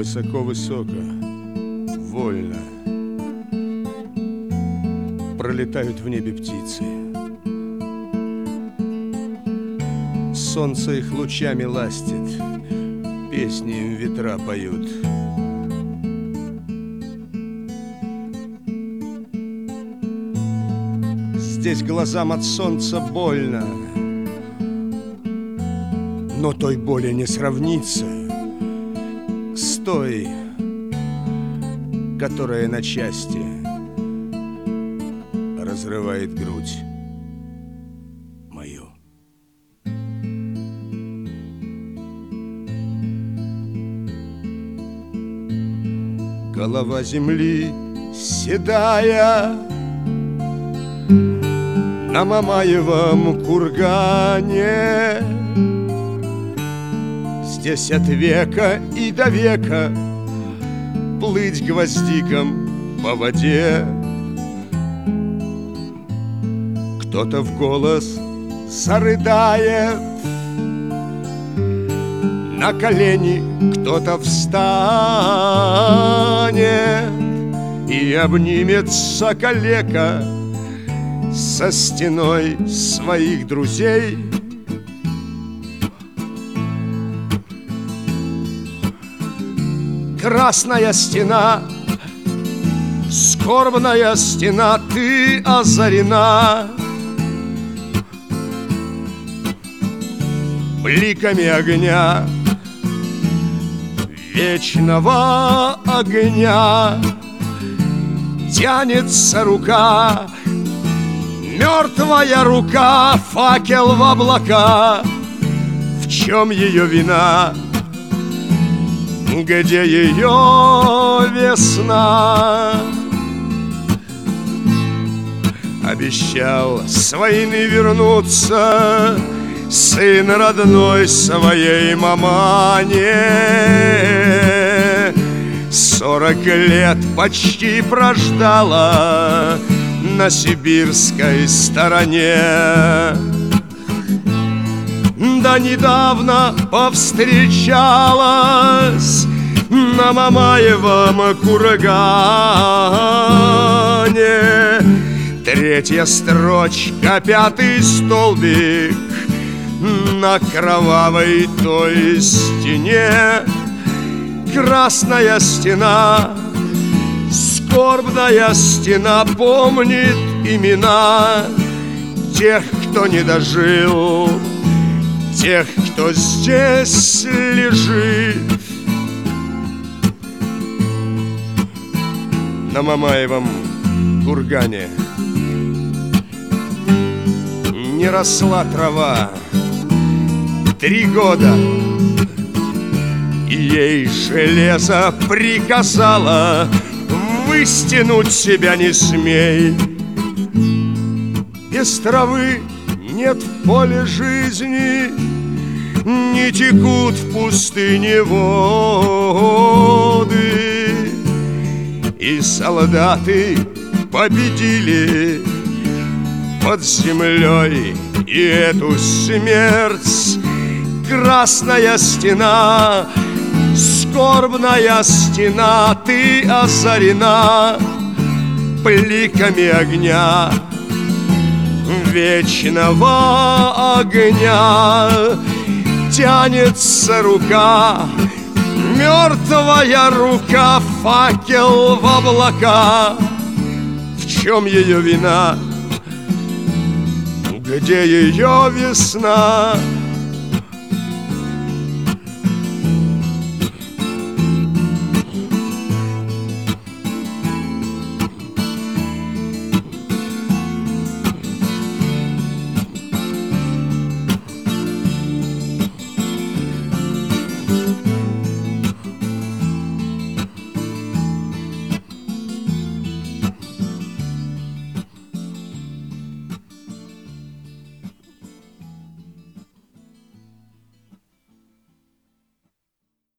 Высоко-высоко, вольно пролетают в небе птицы. Солнце их лучами ластит, песни им ветра поют. Здесь глазам от солнца больно, но той боли не сравнится с той, которая на части разрывает грудь мою. Голова земли седая на Мамаевом кургане. Здесь от века и до века плыть гвоздиком по воде. Кто-то в голос зарыдает, на колени кто-то встанет и обнимется калека со стеной своих друзей. Красная стена, скорбная стена, ты озарена бликами огня, вечного огня. Тянется рука, мертвая рука, факел в облака. В чем ее вина? Где ее весна? Обещал с войны вернуться сын родной своей мамане. 40 лет почти прождала на сибирской стороне. Да недавно повстречалась на Мамаевом кургане. 3-я строчка, 5-й столбик на кровавой той стене. Красная стена, скорбная стена, помнит имена тех, кто не дожил, тех, кто здесь лежит. На Мамаевом кургане не росла трава 3 года, и ей железо приказало: выстянуть себя не смей. Без травы нет в поле жизни, не текут в пустыне воды. И солдаты победили под землей и эту смерть. Красная стена, скорбная стена, ты озарена бликами огня, вечного огня. Тянется рука, мертвая рука, факел в облака. В чем ее вина? Где ее весна?